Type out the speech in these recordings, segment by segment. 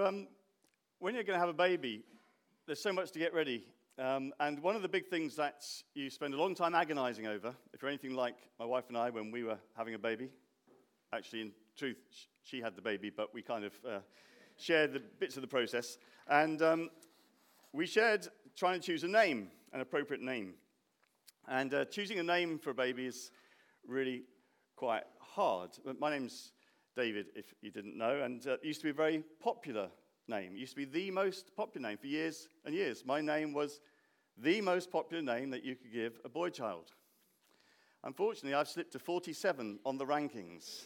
when you're going to have a baby, there's so much to get ready. And one of the big things that you spend a long time agonizing over, if you're anything like my wife and I when we were having a baby, actually, in truth, she had the baby, but we kind of shared the bits of the process. And we shared trying to choose a name, an appropriate name. And choosing a name for a baby is really quite hard. My name's David, if you didn't know, and it used to be a very popular name. It used to be the most popular name for years and years. My name was the most popular name that you could give a boy child. Unfortunately, I've slipped to 47 on the rankings.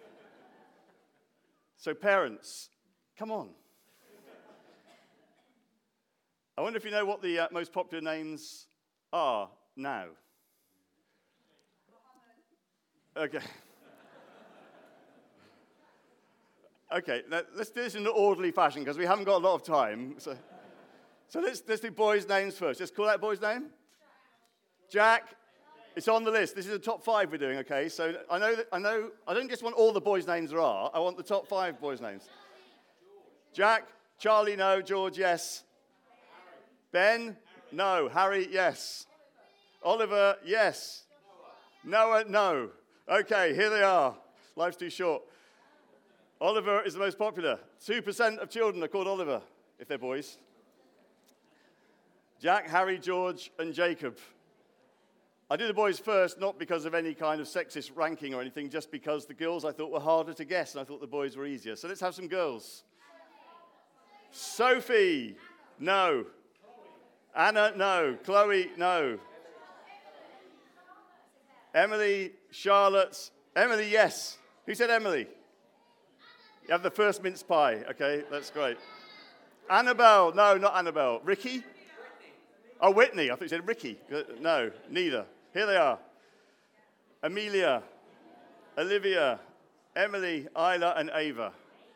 So parents, come on. I wonder if you know what the most popular names are now. Okay. Okay, let's do this in an orderly fashion because we haven't got a lot of time. So let's do boys' names first. Just call that boy's name. Jack. It's on the list. This is the top 5 we're doing, okay? So I don't just want all the boys' names there are. I want the top 5 boys' names. Jack, Charlie, no. George, yes. Ben, no. Harry, yes. Oliver, yes. Noah, no. Okay, here they are. Life's too short. Oliver is the most popular. 2% of children are called Oliver, if they're boys. Jack, Harry, George, and Jacob. I did the boys first, not because of any kind of sexist ranking or anything, just because the girls I thought were harder to guess, and I thought the boys were easier. So let's have some girls. Sophie, no. Anna, no. Chloe, no. Emily, Charlotte. Emily, yes. Who said Emily? You have the first mince pie, okay? That's great. Annabelle, no, not Annabelle. Ricky? Oh, Whitney. I thought you said Ricky. No, neither. Here they are. Amelia, Olivia, Emily, Isla, and Ava.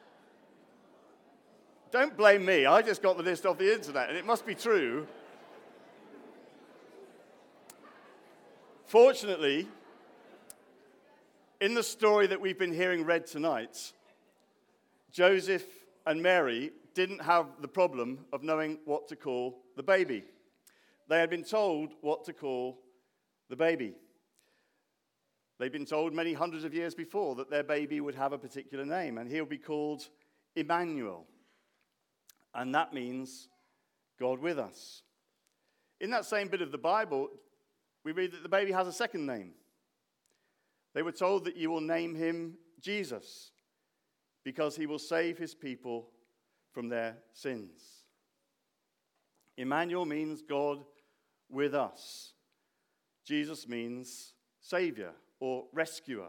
Don't blame me. I just got the list off the internet, and it must be true. Fortunately, in the story that we've been hearing read tonight, Joseph and Mary didn't have the problem of knowing what to call the baby. They had been told what to call the baby. They'd been told many hundreds of years before that their baby would have a particular name, and he'll be called Emmanuel. And that means God with us. In that same bit of the Bible, we read that the baby has a second name. They were told that you will name him Jesus, because he will save his people from their sins. Emmanuel means God with us. Jesus means Savior or rescuer.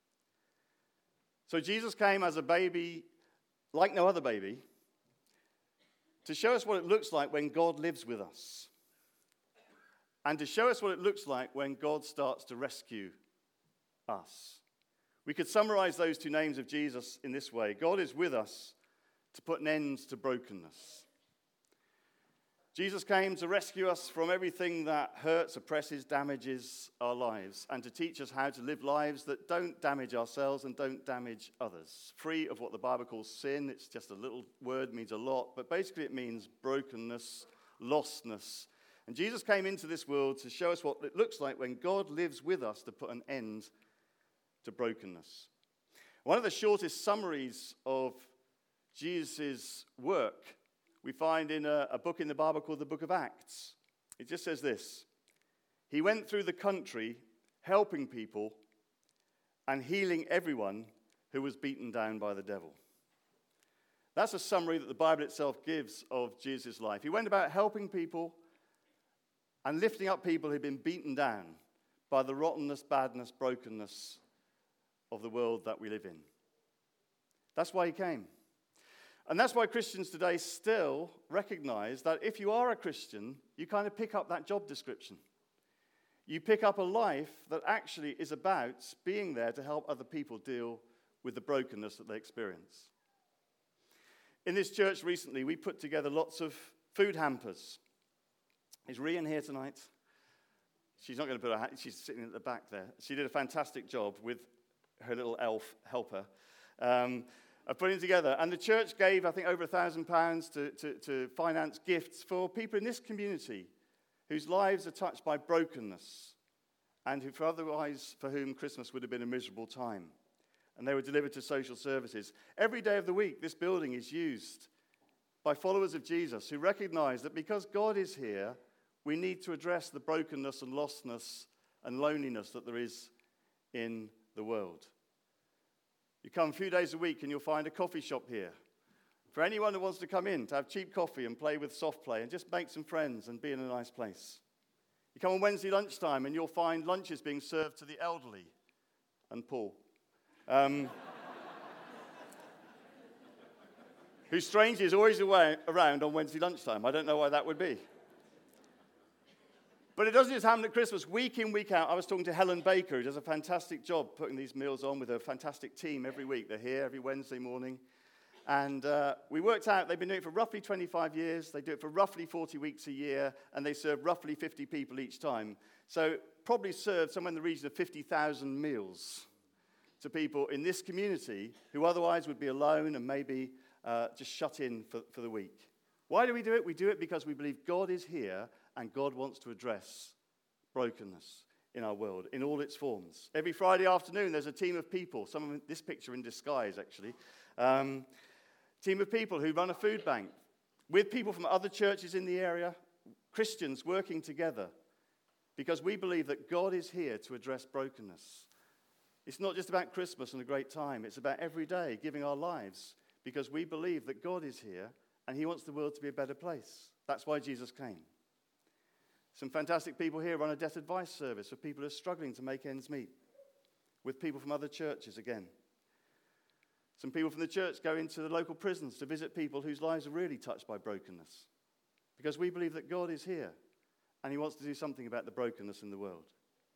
So Jesus came as a baby, like no other baby, to show us what it looks like when God lives with us, and to show us what it looks like when God starts to rescue us. We could summarize those 2 names of Jesus in this way. God is with us to put an end to brokenness. Jesus came to rescue us from everything that hurts, oppresses, damages our lives, and to teach us how to live lives that don't damage ourselves and don't damage others. Free of what the Bible calls sin. It's just a little word, means a lot, but basically it means brokenness, lostness. And Jesus came into this world to show us what it looks like when God lives with us to put an end to brokenness. One of the shortest summaries of Jesus' work we find in a book in the Bible called the Book of Acts. It just says this: he went through the country helping people and healing everyone who was beaten down by the devil. That's a summary that the Bible itself gives of Jesus' life. He went about helping people and lifting up people who'd been beaten down by the rottenness, badness, brokenness of the world that we live in. That's why he came. And that's why Christians today still recognize that if you are a Christian, you kind of pick up that job description. You pick up a life that actually is about being there to help other people deal with the brokenness that they experience. In this church recently, we put together lots of food hampers. Is Rian here tonight? She's not going to put her hand, she's sitting at the back there. She did a fantastic job with her little elf helper. of putting together. And the church gave, I think, over £1,000 to finance gifts for people in this community whose lives are touched by brokenness and who, for whom Christmas would have been a miserable time. And they were delivered to social services. Every day of the week, this building is used by followers of Jesus who recognize that because God is here, we need to address the brokenness and lostness and loneliness that there is in the world. You come a few days a week and you'll find a coffee shop here for anyone who wants to come in to have cheap coffee and play with soft play and just make some friends and be in a nice place. You come on Wednesday lunchtime and you'll find lunches being served to the elderly and Paul, who strangely is always around on Wednesday lunchtime. I don't know why that would be. But it doesn't just happen at Christmas. Week in, week out, I was talking to Helen Baker, who does a fantastic job putting these meals on with a fantastic team every week. They're here every Wednesday morning. And we worked out they've been doing it for roughly 25 years. They do it for roughly 40 weeks a year, and they serve roughly 50 people each time. So probably served somewhere in the region of 50,000 meals to people in this community who otherwise would be alone and maybe just shut in for the week. Why do we do it? We do it because we believe God is here and God wants to address brokenness in our world in all its forms. Every Friday afternoon, there's a team of people, some of this picture in disguise, actually, team of people who run a food bank with people from other churches in the area, Christians working together, because we believe that God is here to address brokenness. It's not just about Christmas and a great time. It's about every day giving our lives because we believe that God is here and he wants the world to be a better place. That's why Jesus came. Some fantastic people here run a debt advice service for people who are struggling to make ends meet, with people from other churches again. Some people from the church go into the local prisons to visit people whose lives are really touched by brokenness, because we believe that God is here and he wants to do something about the brokenness in the world.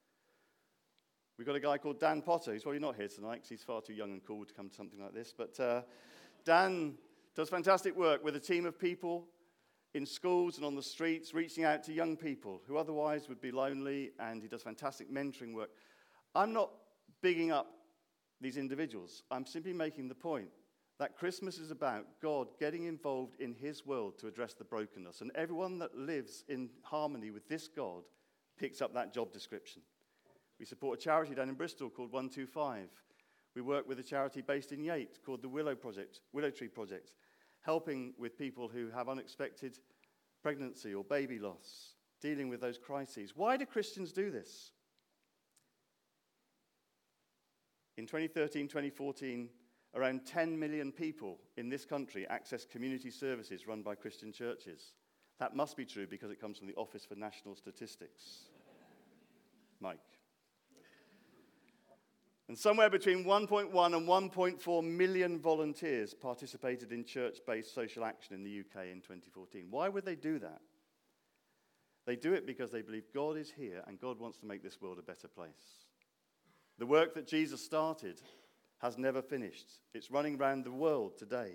We've got a guy called Dan Potter, who's probably not here tonight because he's far too young and cool to come to something like this, but Dan does fantastic work with a team of people in schools and on the streets, reaching out to young people who otherwise would be lonely, and he does fantastic mentoring work. I'm not bigging up these individuals. I'm simply making the point that Christmas is about God getting involved in his world to address the brokenness, and everyone that lives in harmony with this God picks up that job description. We support a charity down in Bristol called 125. We work with a charity based in Yate called the Willow Tree Project, helping with people who have unexpected pregnancy or baby loss, dealing with those crises. Why do Christians do this? In 2013, 2014, around 10 million people in this country access community services run by Christian churches. That must be true because it comes from the Office for National Statistics. Mike. And somewhere between 1.1 and 1.4 million volunteers participated in church-based social action in the UK in 2014. Why would they do that? They do it because they believe God is here and God wants to make this world a better place. The work that Jesus started has never finished. It's running around the world today.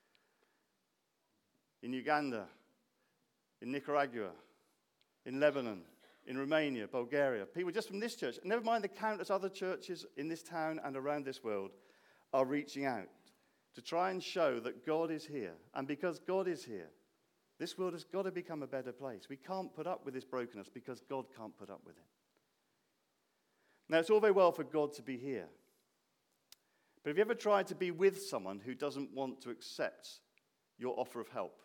In Uganda, in Nicaragua, in Lebanon, in Romania, Bulgaria, people just from this church, never mind the countless other churches in this town and around this world, are reaching out to try and show that God is here. And because God is here, this world has got to become a better place. We can't put up with this brokenness because God can't put up with it. Now, it's all very well for God to be here. But have you ever tried to be with someone who doesn't want to accept your offer of help?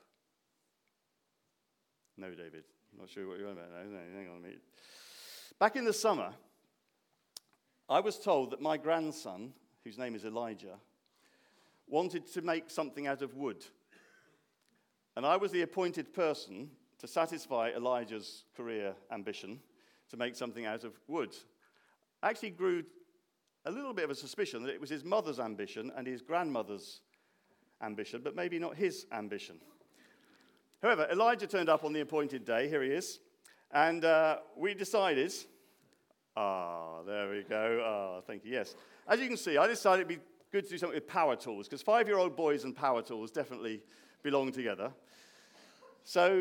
No, David. I'm not sure what you're on about now. No, hang on a minute. Back in the summer, I was told that my grandson, whose name is Elijah, wanted to make something out of wood. And I was the appointed person to satisfy Elijah's career ambition to make something out of wood. I actually grew a little bit of a suspicion that it was his mother's ambition and his grandmother's ambition, but maybe not his ambition. However, Elijah turned up on the appointed day. Here he is. And we decided, there we go. Thank you, yes. As you can see, I decided it'd be good to do something with power tools, because 5-year-old boys and power tools definitely belong together. So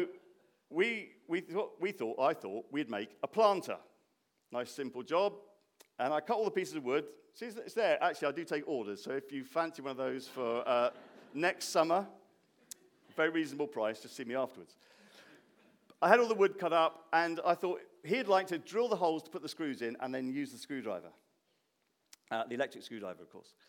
I thought we'd make a planter. Nice, simple job. And I cut all the pieces of wood, See, it's there. Actually, I do take orders, so if you fancy one of those for next summer, very reasonable price, just see me afterwards. I had all the wood cut up, and I thought he'd like to drill the holes to put the screws in and then use the screwdriver. The electric screwdriver, of course.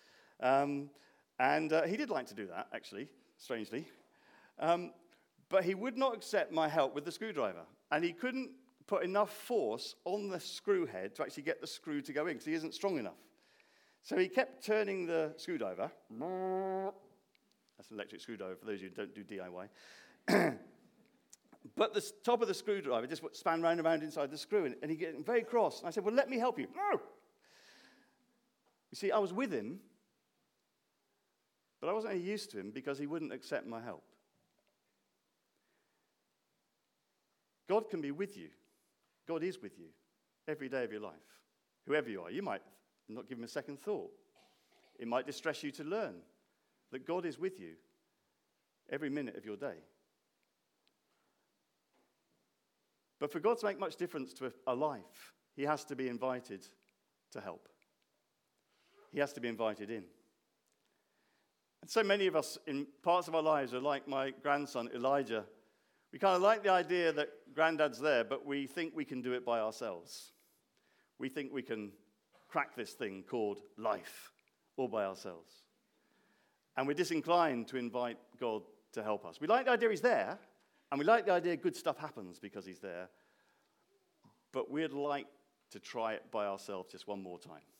He did like to do that, actually, strangely. But he would not accept my help with the screwdriver. And he couldn't put enough force on the screw head to actually get the screw to go in, because he isn't strong enough. So he kept turning the screwdriver. That's an electric screwdriver for those of you who don't do DIY. But the top of the screwdriver just span round and round inside the screw, and he getting very cross. And I said, well, let me help you. No! You see, I was with him, but I wasn't any use to him because he wouldn't accept my help. God can be with you. God is with you every day of your life. Whoever you are, you might not give him a second thought. It might distress you to learn that God is with you every minute of your day. But for God to make much difference to a life, he has to be invited to help. He has to be invited in. And so many of us in parts of our lives are like my grandson, Elijah. We kind of like the idea that granddad's there, but we think we can do it by ourselves. We think we can crack this thing called life all by ourselves. And we're disinclined to invite God to help us. We like the idea he's there, and we like the idea good stuff happens because he's there, but we'd like to try it by ourselves just one more time.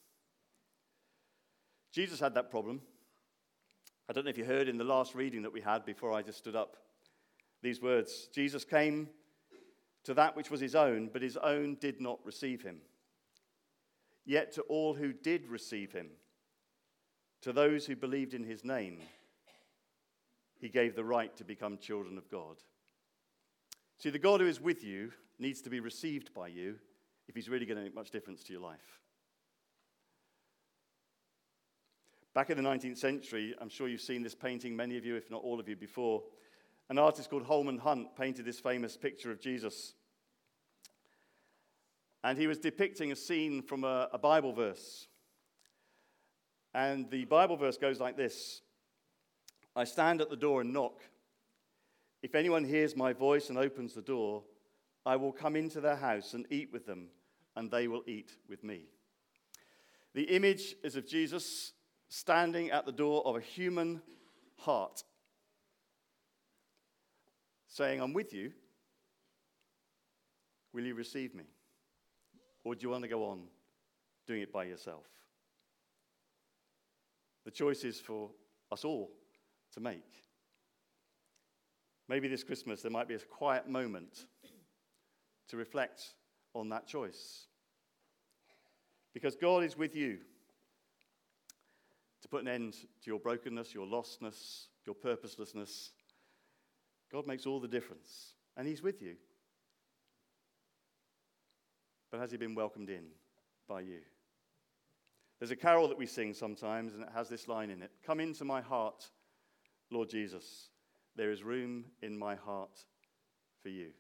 Jesus had that problem. I don't know if you heard in the last reading that we had before I just stood up these words. Jesus came to that which was his own, but his own did not receive him. Yet to all who did receive him, to those who believed in his name, he gave the right to become children of God. See, the God who is with you needs to be received by you if he's really going to make much difference to your life. Back in the 19th century, I'm sure you've seen this painting, many of you, if not all of you, before. An artist called Holman Hunt painted this famous picture of Jesus. And he was depicting a scene from a Bible verse. And the Bible verse goes like this: I stand at the door and knock. If anyone hears my voice and opens the door, I will come into their house and eat with them, and they will eat with me. The image is of Jesus standing at the door of a human heart, saying, I'm with you. Will you receive me? Or do you want to go on doing it by yourself? The choice is for us all to make. Maybe this Christmas there might be a quiet moment to reflect on that choice. Because God is with you to put an end to your brokenness, your lostness, your purposelessness. God makes all the difference, and he's with you. But has he been welcomed in by you? There's a carol that we sing sometimes, and it has this line in it: Come into my heart, Lord Jesus. There is room in my heart for you.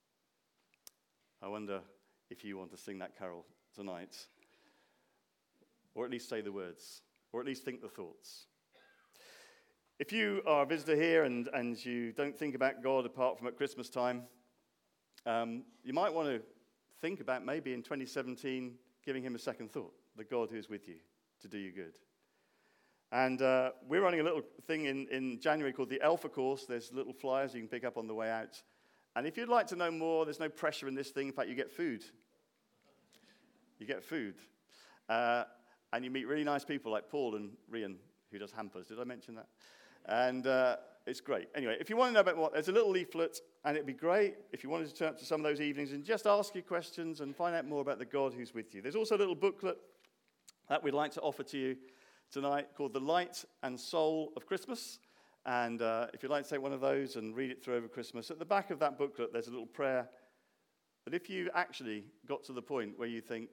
I wonder if you want to sing that carol tonight, or at least say the words, or at least think the thoughts. If you are a visitor here and you don't think about God apart from at Christmas time, you might want to think about maybe in 2017 giving him a second thought, the God who is with you to do you good. And we're running a little thing in January called the Alpha Course. There's little flyers you can pick up on the way out. And if you'd like to know more, there's no pressure in this thing. In fact, you get food. You get food. And you meet really nice people like Paul and Rian, who does hampers. Did I mention that? And it's great. Anyway, if you want to know about more, there's a little leaflet, and it'd be great if you wanted to turn up to some of those evenings and just ask your questions and find out more about the God who's with you. There's also a little booklet that we'd like to offer to you tonight called The Light and Soul of Christmas. And if you'd like to take one of those and read it through over Christmas, at the back of that booklet there's a little prayer that if you actually got to the point where you think,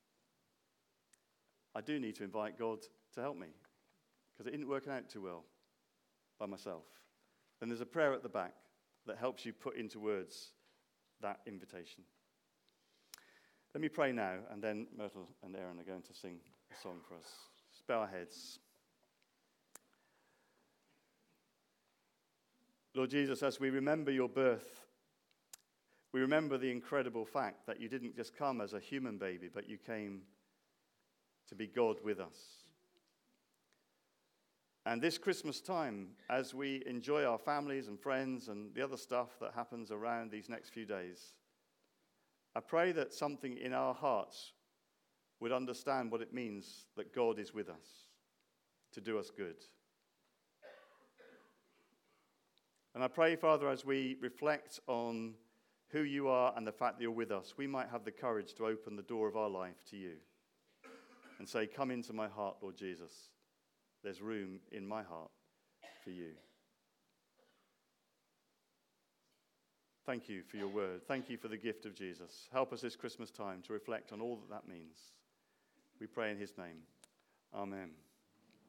I do need to invite God to help me because it isn't working out too well by myself, then there's a prayer at the back that helps you put into words that invitation. Let me pray now, and then Myrtle and Aaron are going to sing a song for us. Let's bow our heads. Lord Jesus, as we remember your birth, we remember the incredible fact that you didn't just come as a human baby, but you came to be God with us. And this Christmas time, as we enjoy our families and friends and the other stuff that happens around these next few days, I pray that something in our hearts would understand what it means that God is with us to do us good. And I pray, Father, as we reflect on who you are and the fact that you're with us, we might have the courage to open the door of our life to you and say, come into my heart, Lord Jesus. There's room in my heart for you. Thank you for your word. Thank you for the gift of Jesus. Help us this Christmas time to reflect on all that that means. We pray in his name. Amen.